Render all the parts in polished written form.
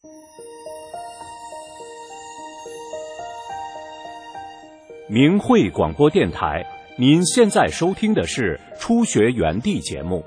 明慧广播电台，您现在收听的是初学园地节目。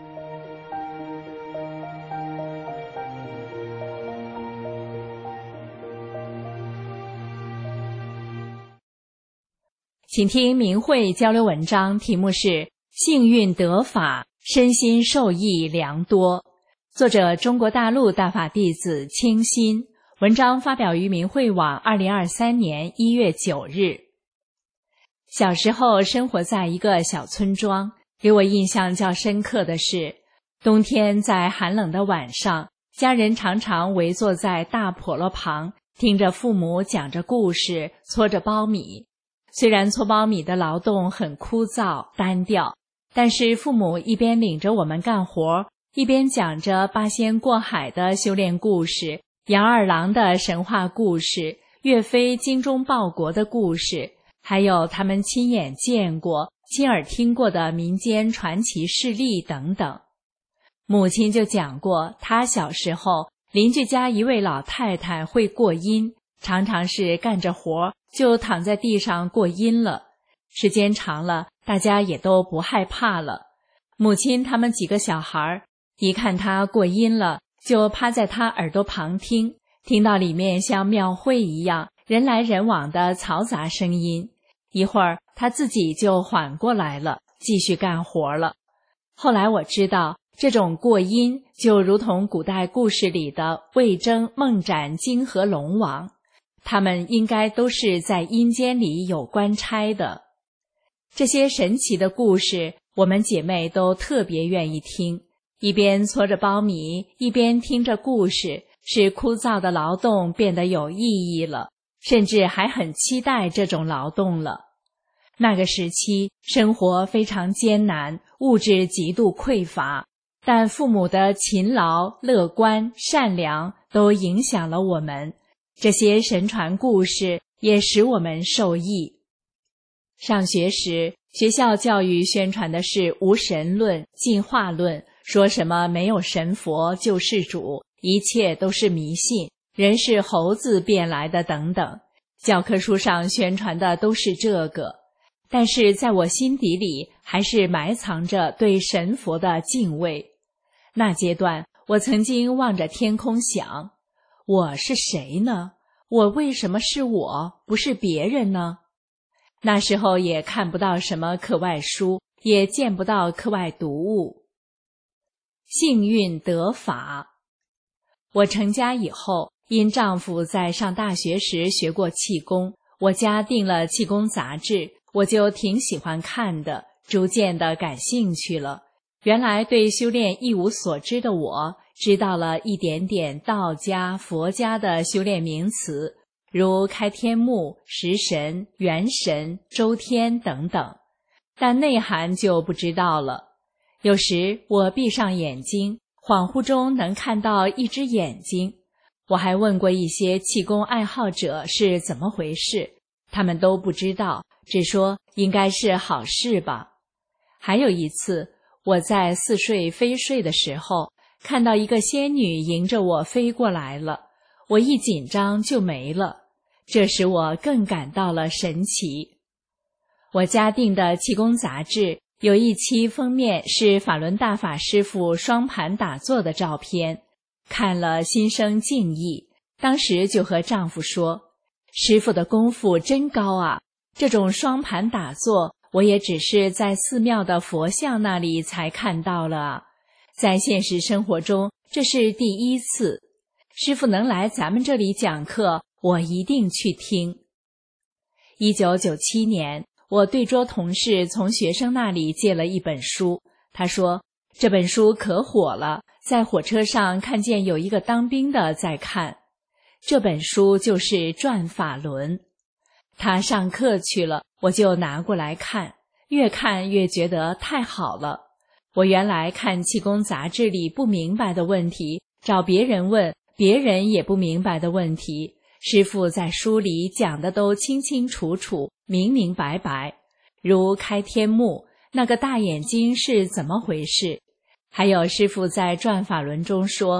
请听明慧交流文章，题目是幸运得法，身心受益良多，作者中国大陆大法弟子清心，文章发表于明慧网2023年1月9日。小时候生活在一个小村庄，给我印象较深刻的是，冬天在寒冷的晚上，家人常常围坐在大笸箩旁，听着父母讲着故事，搓着苞米。虽然搓苞米的劳动很枯燥单调，但是父母一边领着我们干活，一边讲着八仙过海的修炼故事，杨二郎的神话故事，岳飞精忠报国的故事，还有他们亲眼见过、亲耳听过的民间传奇事例等等。母亲就讲过，她小时候邻居家一位老太太会过阴，常常是干着活就躺在地上过阴了，时间长了，大家也都不害怕了。母亲他们几个小孩一看她过阴了，就趴在她耳朵旁听，听到里面像庙会一样人来人往的嘈杂声音，一会儿她自己就缓过来了，继续干活了。后来我知道，这种过阴就如同古代故事里的魏征梦斩泾河龙王，他们应该都是在阴间里有官差的。这些神奇的故事，我们姐妹都特别愿意听，一边搓着苞米，一边听着故事，使枯燥的劳动变得有意义了，甚至还很期待这种劳动了。那个时期，生活非常艰难，物质极度匮乏，但父母的勤劳、乐观、善良都影响了我们。这些神传故事也使我们受益。上学时，学校教育宣传的是无神论、进化论，说什么没有神佛救世主，一切都是迷信，人是猴子变来的等等。教科书上宣传的都是这个，但是在我心底里还是埋藏着对神佛的敬畏。那阶段，我曾经望着天空想，我是谁呢？我为什么是我，不是别人呢？那时候也看不到什么课外书，也见不到课外读物。幸运得法。我成家以后，因丈夫在上大学时学过气功，我家订了气功杂志，我就挺喜欢看的，逐渐的感兴趣了。原来对修炼一无所知的我，知道了一点点道家、佛家的修炼名词，如开天目、食神、元神、周天等等，但内涵就不知道了。有时我闭上眼睛，恍惚中能看到一只眼睛。我还问过一些气功爱好者是怎么回事，他们都不知道，只说应该是好事吧。还有一次，我在似睡非睡的时候，看到一个仙女迎着我飞过来了，我一紧张就没了，这使我更感到了神奇。我家订的气功杂志有一期封面是法轮大法师父双盘打坐的照片，看了心生敬意，当时就和丈夫说，师父的功夫真高啊，这种双盘打坐我也只是在寺庙的佛像那里才看到了啊，在现实生活中这是第一次。师父能来咱们这里讲课，我一定去听。1997年，我对桌同事从学生那里借了一本书，他说这本书可火了，在火车上看见有一个当兵的在看。这本书就是《转法轮》。他上课去了，我就拿过来看，越看越觉得太好了。我原来看气功杂志里不明白的问题，找别人问，别人也不明白的问题，师父在书里讲的都清清楚楚，明明白白。如开天目，那个大眼睛是怎么回事？还有师父在转法轮中说，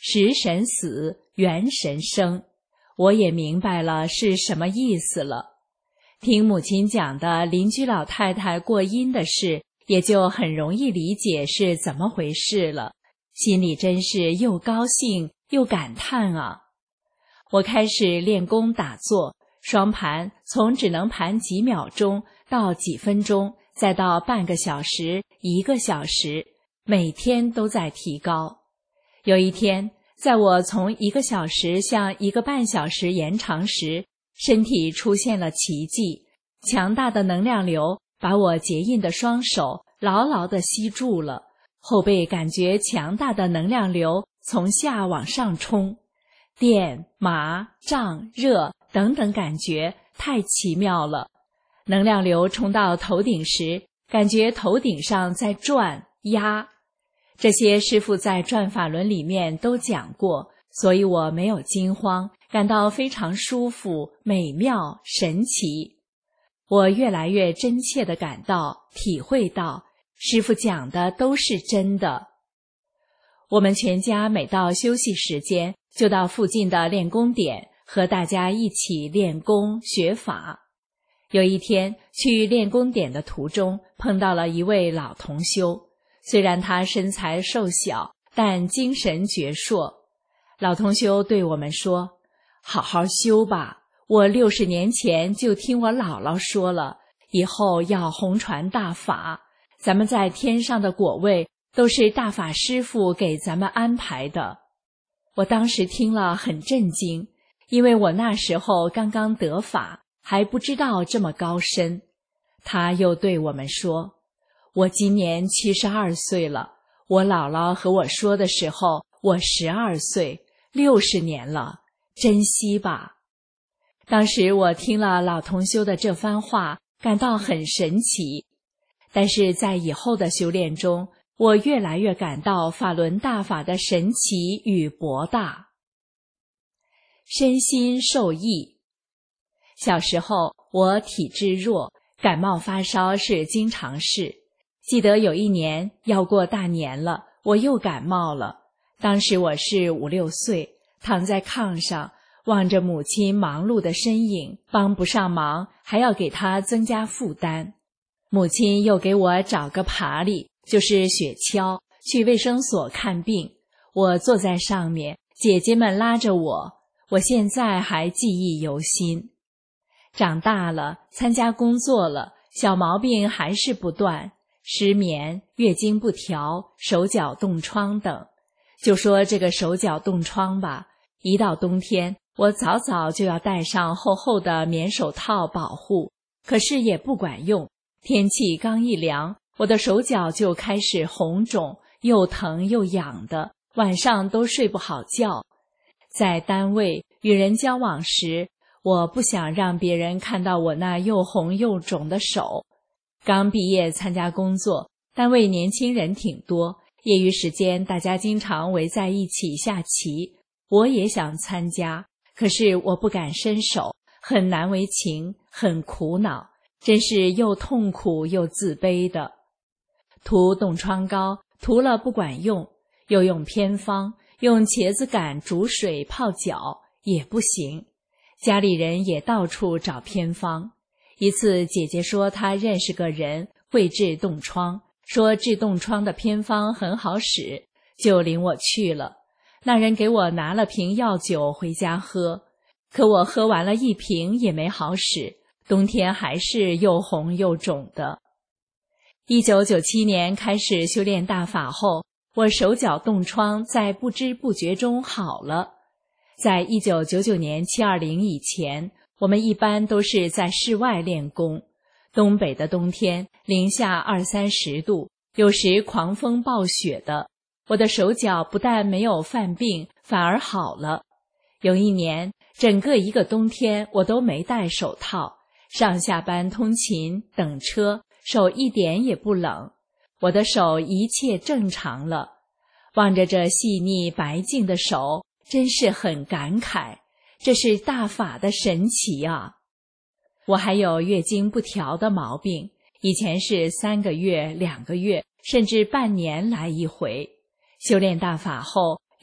食神死，元神生，我也明白了是什么意思了。听母亲讲的邻居老太太过阴的事，也就很容易理解是怎么回事了，心里真是又高兴又感叹啊。我开始练功打坐，双盘从只能盘几秒钟到几分钟，再到半个小时、1个小时，每天都在提高。有一天，在我从1个小时向1个半小时延长时，身体出现了奇迹，强大的能量流把我结印的双手牢牢地吸住了，后背感觉强大的能量流从下往上冲，电、麻、胀、热等等感觉太奇妙了。能量流冲到头顶时，感觉头顶上在转压，这些师父在转法轮里面都讲过，所以我没有惊慌，感到非常舒服、美妙、神奇。我越来越真切地感到、体会到，师父讲的都是真的。我们全家每到休息时间，就到附近的练功点，和大家一起练功学法。有一天，去练功点的途中，碰到了一位老同修，虽然他身材瘦小，但精神矍铄。老同修对我们说，好好修吧，我60年前就听我姥姥说了，以后要弘传大法，咱们在天上的果位都是大法师父给咱们安排的。我当时听了很震惊，因为我那时候刚刚得法，还不知道这么高深。他又对我们说，我今年72岁了，我姥姥和我说的时候，我12岁，60年了，珍惜吧。当时我听了老同修的这番话，感到很神奇。但是在以后的修炼中，我越来越感到法轮大法的神奇与博大。身心受益。小时候我体质弱，感冒发烧是经常事。记得有一年要过大年了，我又感冒了。当时我是5、6岁，躺在炕上，望着母亲忙碌的身影，帮不上忙，还要给她增加负担。母亲又给我找个爬犁，就是雪橇，去卫生所看病。我坐在上面，姐姐们拉着我，我现在还记忆犹新。长大了，参加工作了，小毛病还是不断，失眠、月经不调、手脚冻疮等。就说这个手脚冻疮吧，一到冬天，我早早就要戴上厚厚的棉手套保护，可是也不管用。天气刚一凉，我的手脚就开始红肿，又疼又痒的，晚上都睡不好觉。在单位与人交往时，我不想让别人看到我那又红又肿的手。刚毕业参加工作，单位年轻人挺多，业余时间大家经常围在一起下棋，我也想参加，可是我不敢伸手，很难为情，很苦恼，真是又痛苦又自卑的。涂冻疮膏，涂了不管用，又用偏方，用茄子杆煮水泡脚，也不行。家里人也到处找偏方。一次姐姐说她认识个人会治冻疮，说治冻疮的偏方很好使，就领我去了。那人给我拿了瓶药酒回家喝，可我喝完了1瓶也没好使，冬天还是又红又肿的。1997年开始修炼大法后，我手脚冻疮在不知不觉中好了。在1999年720以前，我们一般都是在室外练功。东北的冬天零下20、30度，有时狂风暴雪的，我的手脚不但没有犯病，反而好了。有一年，整个一个冬天我都没戴手套，上下班通勤等车，手一点也不冷，我的手一切正常了。望着这细腻白净的手，真是很感慨，这是大法的神奇啊！我还有月经不调的毛病，以前是3个月、2个月，甚至半年来一回。修炼大法后，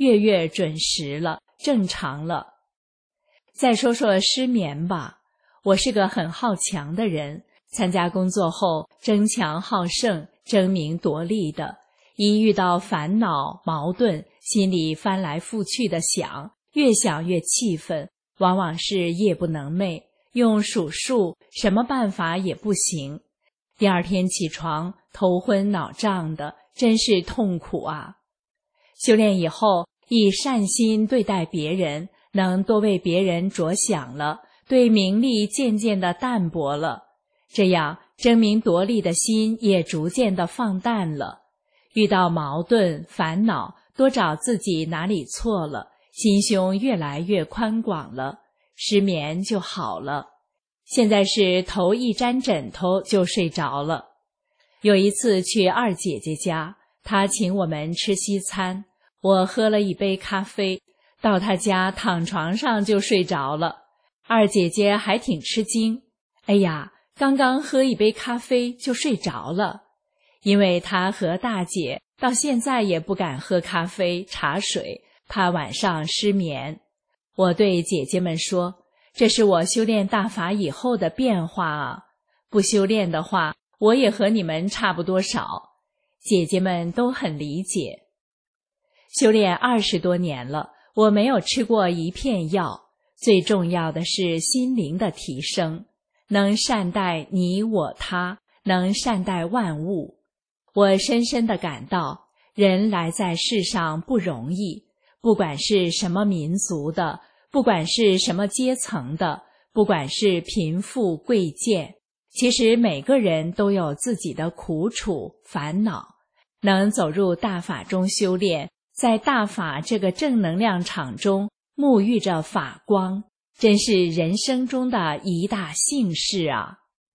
月月准时了，正常了。再说说失眠吧，我是个很好强的人，参加工作后争强好胜，争名夺利的，一遇到烦恼矛盾，心里翻来覆去的想，越想越气愤，往往是夜不能寐，用数数什么办法也不行。第二天起床头昏脑胀的，真是痛苦啊。修炼以后，以善心对待别人，能多为别人着想了，对名利渐渐的淡薄了，这样争名夺利的心也逐渐的放淡了。遇到矛盾烦恼，多找自己哪里错了，心胸越来越宽广了，失眠就好了。现在是头一沾枕头就睡着了。有一次去二姐姐家，她请我们吃西餐，我喝了一杯咖啡，到她家躺床上就睡着了。二姐姐还挺吃惊，哎呀，刚刚喝一杯咖啡就睡着了。因为她和大姐到现在也不敢喝咖啡茶水，怕晚上失眠。我对姐姐们说，这是我修炼大法以后的变化啊，不修炼的话，我也和你们差不多少。姐姐们都很理解。修炼20多年了，我没有吃过一片药，最重要的是心灵的提升，能善待你我他，能善待万物。我深深地感到，人来在世上不容易，不管是什么民族的，不管是什么阶层的，不管是贫富贵贱，其实每个人都有自己的苦楚烦恼。能走入大法中修炼，在大法这个正能量场中沐浴着法光，真是人生中的一大幸事啊。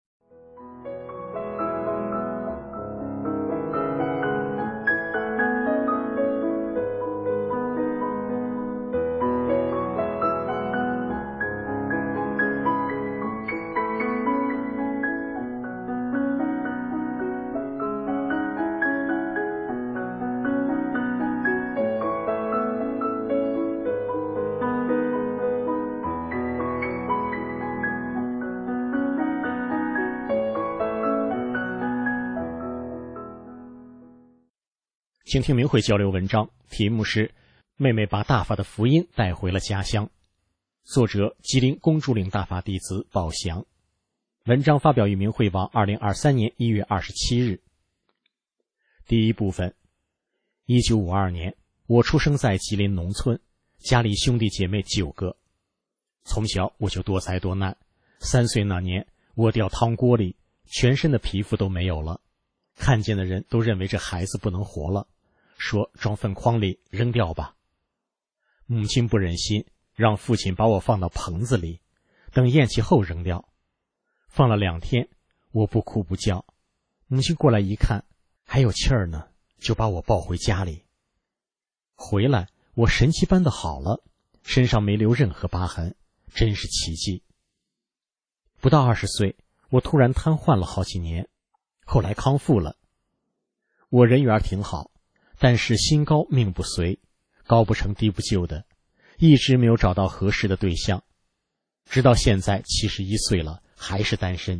请听明慧交流文章，题目是妹妹把大法的福音带回了家乡，作者吉林公主岭大法弟子宝祥。文章发表于明慧网2023年1月27日。第一部分。1952年，我出生在吉林农村，家里兄弟姐妹9个。从小我就多灾多难，3岁那年我掉汤锅里，全身的皮肤都没有了，看见的人都认为这孩子不能活了，说装粪筐里扔掉吧。母亲不忍心，让父亲把我放到棚子里，等咽气后扔掉。放了2天，我不哭不叫，母亲过来一看，还有气儿呢，就把我抱回家里。回来，我神奇般的好了，身上没留任何疤痕，真是奇迹。不到20岁，我突然瘫痪了好几年，后来康复了。我人缘挺好，但是心高命不随，高不成低不就的，一直没有找到合适的对象，直到现在71岁了，还是单身。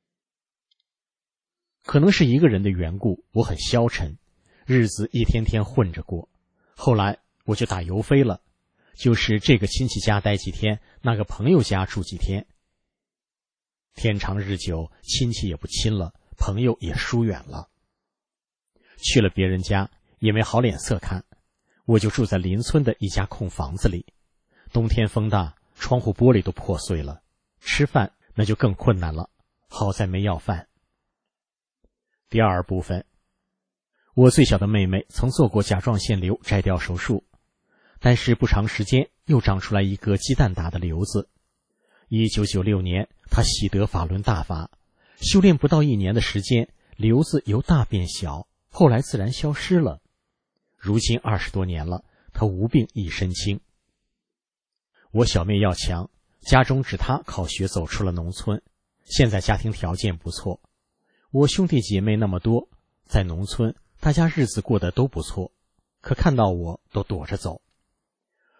可能是一个人的缘故，我很消沉，日子一天天混着过。后来我就打游飞了，就是这个亲戚家待几天，那个朋友家住几天。天长日久，亲戚也不亲了，朋友也疏远了。去了别人家也没好脸色看，我就住在邻村的一家空房子里。冬天风大，窗户玻璃都破碎了，吃饭那就更困难了，好在没要饭。第二部分。我最小的妹妹曾做过甲状腺瘤摘掉手术，但是不长时间又长出来一个鸡蛋大的瘤子。1996年，她喜得法轮大法，修炼不到1年的时间，瘤子由大变小，后来自然消失了。如今20多年了，她无病一身轻。我小妹要强，家中指她考学走出了农村，现在家庭条件不错。我兄弟姐妹那么多，在农村大家日子过得都不错，可看到我都躲着走，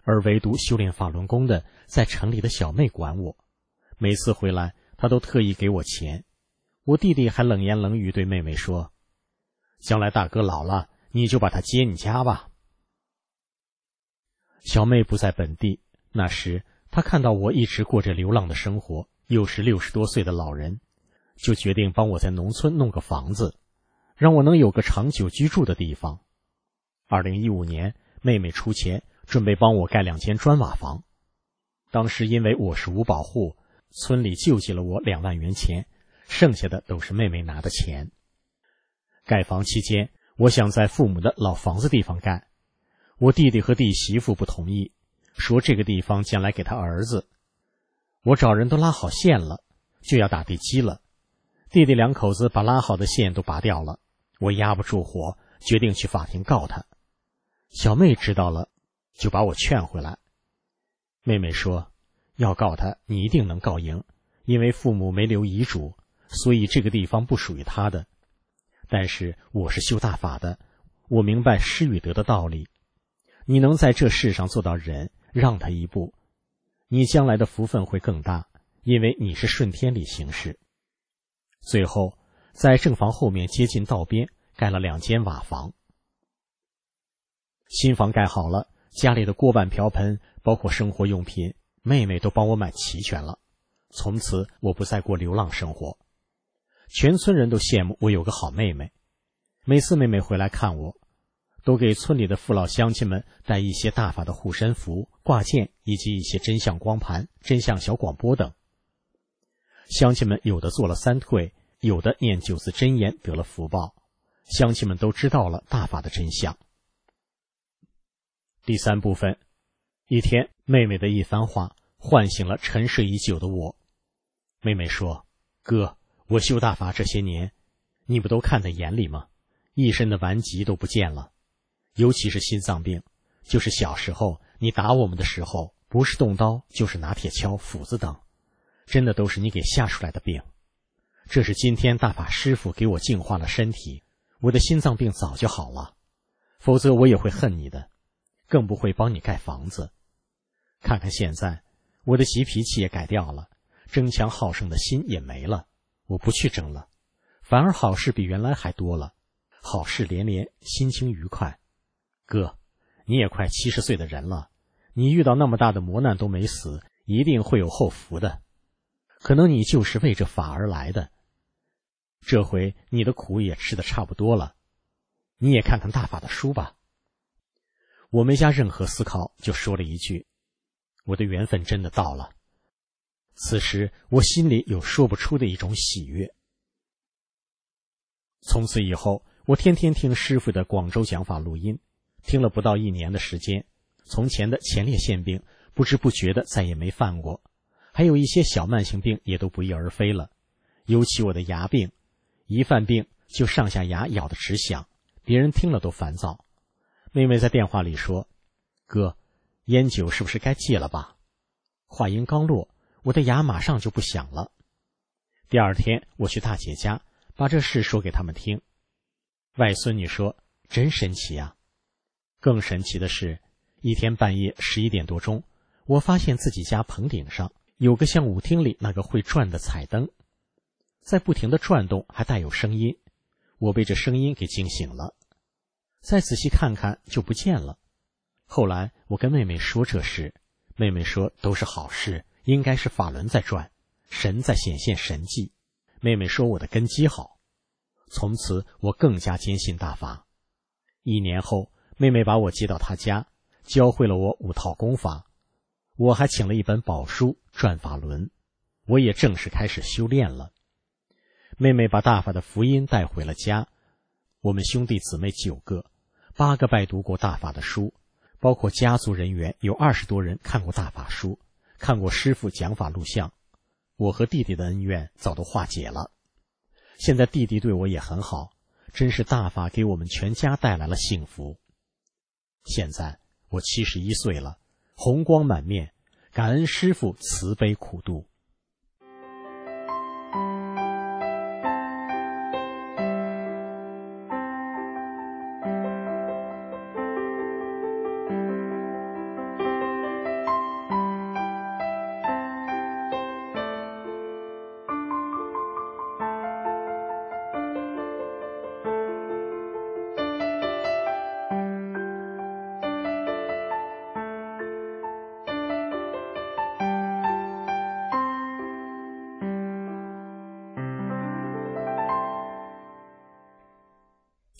而唯独修炼法轮功的在城里的小妹管我，每次回来她都特意给我钱。我弟弟还冷言冷语对妹妹说，将来大哥老了，你就把他接你家吧。小妹不在本地，那时她看到我一直过着流浪的生活，又是60多岁的老人，就决定帮我在农村弄个房子，让我能有个长久居住的地方。2015年，妹妹出钱准备帮我盖2间砖瓦房。当时因为我是无保户，村里救济了我2万元钱，剩下的都是妹妹拿的钱。盖房期间，我想在父母的老房子地方盖，我弟弟和弟媳妇不同意，说这个地方将来给他儿子。我找人都拉好线了，就要打地基了。弟弟2口子把拉好的线都拔掉了，我压不住火，决定去法庭告他。小妹知道了，就把我劝回来。妹妹说，要告他你一定能告赢，因为父母没留遗嘱，所以这个地方不属于他的。但是我是修大法的，我明白失与得的道理。你能在这世上做到忍，让他一步，你将来的福分会更大，因为你是顺天理行事。最后在正房后面接近道边盖了2间瓦房。新房盖好了，家里的锅碗瓢盆包括生活用品，妹妹都帮我买齐全了。从此我不再过流浪生活。全村人都羡慕我有个好妹妹，每次妹妹回来看我，都给村里的父老乡亲们带一些大法的护身符、挂件以及一些真相光盘、真相小广播等。乡亲们有的做了3退，有的念9字真言得了福报，乡亲们都知道了大法的真相。第3部分，一天，妹妹的一番话唤醒了沉睡已久的我。妹妹说，哥，我修大法这些年，你不都看在眼里吗？一身的顽疾都不见了，尤其是心脏病，就是小时候你打我们的时候，不是动刀就是拿铁锹、斧子等，真的都是你给吓出来的病。这是今天大法师父给我净化了身体，我的心脏病早就好了，否则我也会恨你的，更不会帮你盖房子。看看现在，我的急脾气也改掉了，争强好胜的心也没了，我不去争了，反而好事比原来还多了，好事连连，心情愉快。哥，你也快70岁的人了，你遇到那么大的磨难都没死，一定会有后福的。可能你就是为这法而来的，这回你的苦也吃得差不多了，你也看看大法的书吧。我没加任何思考，就说了一句，我的缘分真的到了。此时我心里有说不出的一种喜悦。从此以后，我天天听师父的广州讲法录音，听了不到1年的时间，从前的前列腺病不知不觉的再也没犯过，还有一些小慢性病也都不翼而飞了。尤其我的牙病，一犯病就上下牙咬得直响，别人听了都烦躁。妹妹在电话里说，哥，烟酒是不是该戒了吧？话音刚落，我的牙马上就不响了。第2天我去大姐家，把这事说给他们听。外孙女说，真神奇啊。更神奇的是，一天半夜11点多钟，我发现自己家棚顶上有个像舞厅里那个会转的彩灯，在不停地转动，还带有声音。我被这声音给惊醒了，再仔细看看就不见了。后来我跟妹妹说这事，妹妹说都是好事，应该是法轮在转，神在显现神迹。妹妹说我的根基好，从此我更加坚信大法。1年后，妹妹把我接到她家，教会了我5套功法，我还请了一本宝书转法轮，我也正式开始修炼了。妹妹把大法的福音带回了家，我们兄弟姊妹9个，8个拜读过大法的书，包括家族人员有20多人看过大法书，看过师父讲法录像。我和弟弟的恩怨早都化解了，现在弟弟对我也很好，真是大法给我们全家带来了幸福。现在我71岁了，红光满面，感恩师父慈悲苦度。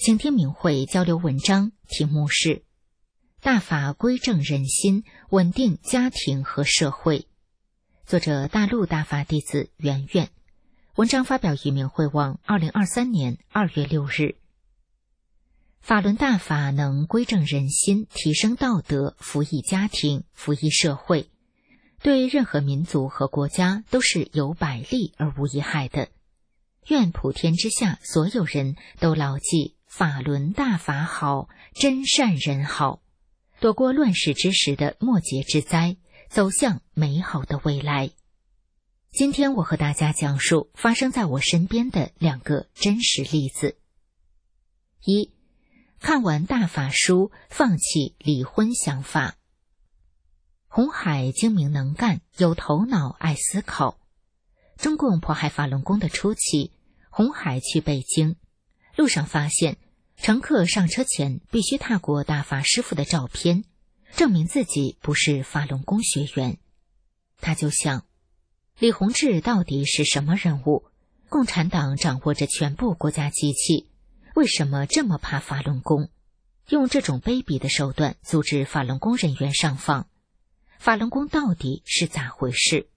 请听明慧交流文章，题目是大法归正人心，稳定家庭和社会。作者大陆大法弟子圆圆。文章发表于明慧网2023年2月6日。法轮大法能归正人心，提升道德，福益家庭，福益社会，对任何民族和国家都是有百利而无一害的。愿普天之下所有人都牢记法轮大法好，真善人好，躲过乱世之时的末劫之灾，走向美好的未来。今天我和大家讲述发生在我身边的2个真实例子。1. 看完大法书，放弃离婚想法。红海精明能干，有头脑，爱思考。中共迫害法轮功的初期，红海去北京，路上发现乘客上车前必须踏过大法师父的照片，证明自己不是法轮功学员。他就想，李洪志到底是什么人物？共产党掌握着全部国家机器，为什么这么怕法轮功？用这种卑鄙的手段阻止法轮功人员上访，法轮功到底是咋回事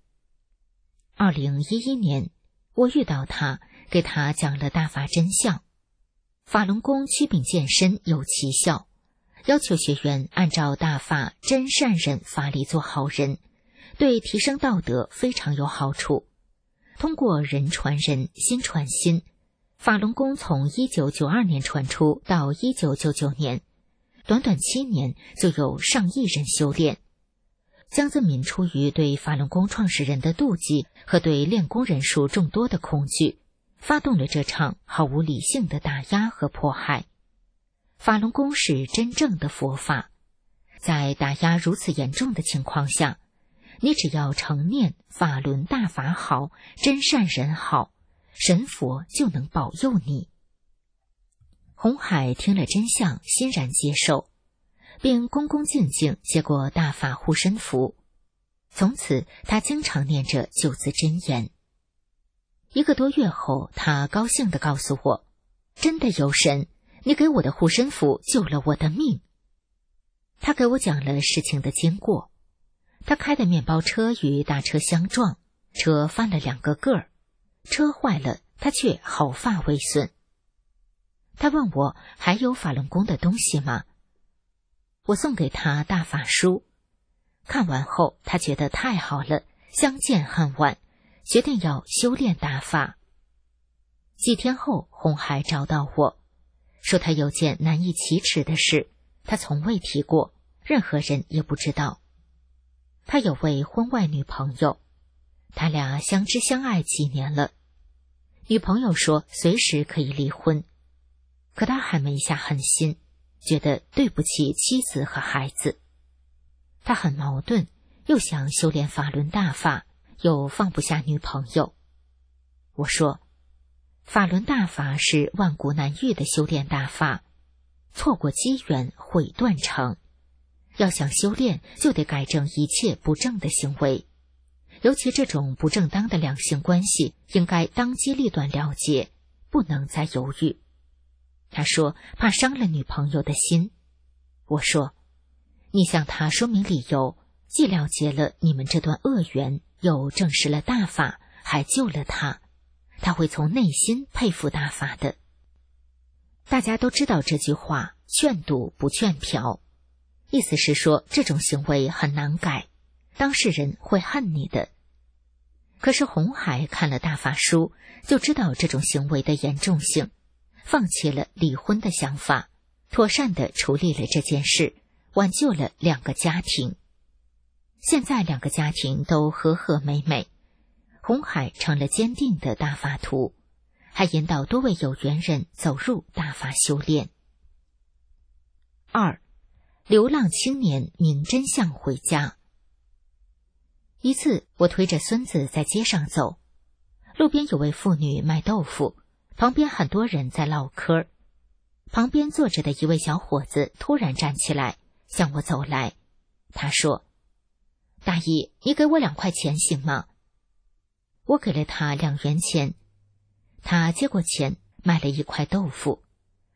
？2011年，我遇到他，给他讲了大法真相。法轮功祛病健身有奇效，要求学员按照大法真善忍法理做好人，对提升道德非常有好处。通过人传人，心传心，法轮功从1992年传出到1999年，短短7年就有上亿人修炼。江泽民出于对法轮功创始人的妒忌和对练功人数众多的恐惧，发动了这场毫无理性的打压和迫害。法轮功是真正的佛法，在打压如此严重的情况下，你只要承念法轮大法好，真善人好，神佛就能保佑你。红海听了真相，欣然接受，并恭恭敬敬接过大法护身符。从此他经常念着9字真言。1个多月后，他高兴地告诉我，真的有神，你给我的护身符救了我的命。他给我讲了事情的经过。他开的面包车与大车相撞，车翻了2个个儿，车坏了，他却毫发未损。他问我还有法轮功的东西吗？我送给他大法书，看完后他觉得太好了，相见恨晚，决定要修炼大法。几天后，红海找到我，说他有件难以启齿的事，他从未提过，任何人也不知道。他有位婚外女朋友，他俩相知相爱几年了。女朋友说随时可以离婚，可他还没下狠心，觉得对不起妻子和孩子。他很矛盾，又想修炼法轮大法，又放不下女朋友。我说，法轮大法是万古难遇的修炼大法，错过机缘毁断肠。要想修炼，就得改正一切不正的行为，尤其这种不正当的两性关系，应该当机立断了结，不能再犹豫。他说怕伤了女朋友的心。我说，你向他说明理由，既了结了你们这段恶缘，又证实了大法，还救了他，他会从内心佩服大法的。大家都知道这句话，劝赌不劝嫖，意思是说这种行为很难改，当事人会恨你的。可是红海看了大法书，就知道这种行为的严重性，放弃了离婚的想法，妥善地处理了这件事，挽救了2个家庭。现在2个家庭都和和美美，红海成了坚定的大法徒，还引导多位有缘人走入大法修炼。2. 流浪青年明真相回家。一次，我推着孙子在街上走，路边有位妇女卖豆腐，旁边很多人在唠嗑。旁边坐着的一位小伙子突然站起来，向我走来。他说，大姨，你给我2块钱行吗？我给了他2元钱。他接过钱，买了1块豆腐，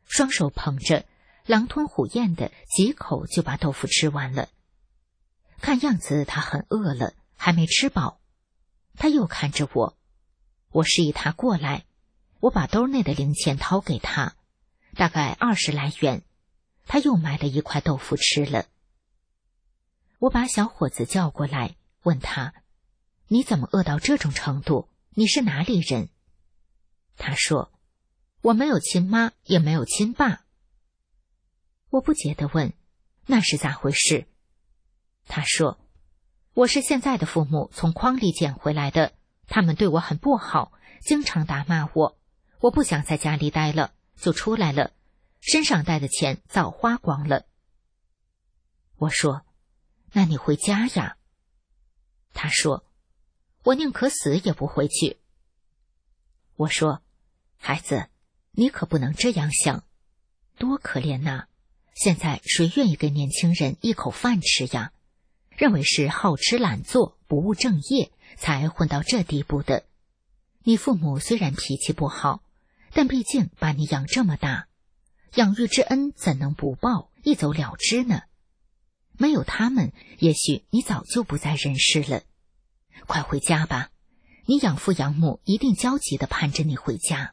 双手捧着，狼吞虎咽的几口就把豆腐吃完了。看样子他很饿了，还没吃饱。他又看着我，我示意他过来，我把兜内的零钱掏给他，大概20来元。他又买了一块豆腐吃了。我把小伙子叫过来，问他：你怎么饿到这种程度？你是哪里人？他说：我没有亲妈，也没有亲爸。我不解地问：那是咋回事？他说：我是现在的父母从筐里捡回来的，他们对我很不好，经常打骂我。我不想在家里待了，就出来了，身上带的钱早花光了。我说：那你回家呀？他说：我宁可死也不回去。我说：孩子，你可不能这样想，多可怜呐！现在谁愿意给年轻人一口饭吃呀？认为是好吃懒做，不务正业，才混到这地步的。你父母虽然脾气不好，但毕竟把你养这么大，养育之恩怎能不报，一走了之呢？没有他们，也许你早就不在人世了。快回家吧，你养父养母一定焦急地盼着你回家。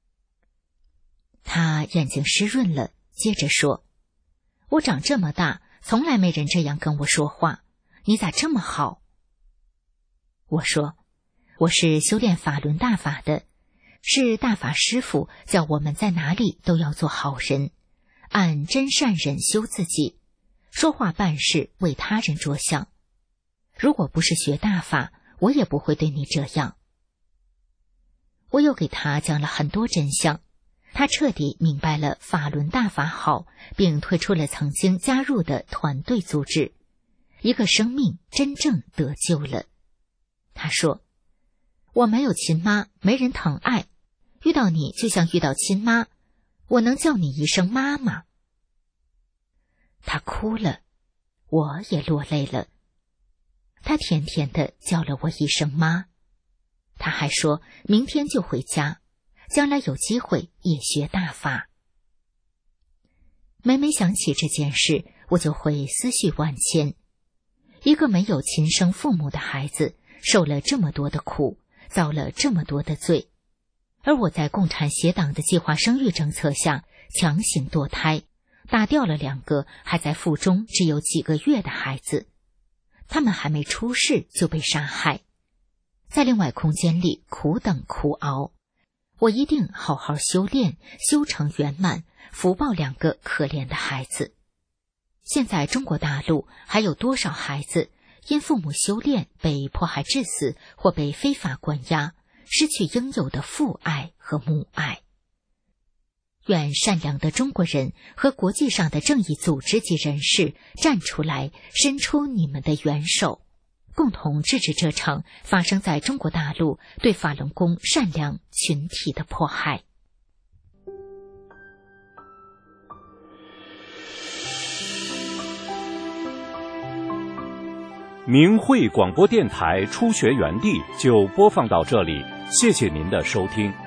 他眼睛湿润了，接着说：我长这么大，从来没人这样跟我说话，你咋这么好？我说：我是修炼法轮大法的，是大法师父叫我们在哪里都要做好人，按真善忍修自己，说话办事为他人着想。如果不是学大法，我也不会对你这样。我又给他讲了很多真相，他彻底明白了法轮大法好，并退出了曾经加入的团队组织。一个生命真正得救了。他说：我没有亲妈，没人疼爱，遇到你就像遇到亲妈，我能叫你一声妈妈。他哭了，我也落泪了。他甜甜地叫了我一声妈。他还说明天就回家，将来有机会也学大法。每每想起这件事，我就会思绪万千。一个没有亲生父母的孩子，受了这么多的苦，遭了这么多的罪，而我在共产协党的计划生育政策下强行堕胎，打掉了2个还在腹中只有几个月的孩子，他们还没出世就被杀害，在另外空间里苦等苦熬。我一定好好修炼，修成圆满，福报2个可怜的孩子。现在中国大陆还有多少孩子因父母修炼被迫害致死，或被非法关押，失去应有的父爱和母爱？愿善良的中国人和国际上的正义组织及人士站出来，伸出你们的援手，共同制止这场发生在中国大陆对法轮功善良群体的迫害。 明慧广播电台初学园地就播放到这里，谢谢您的收听。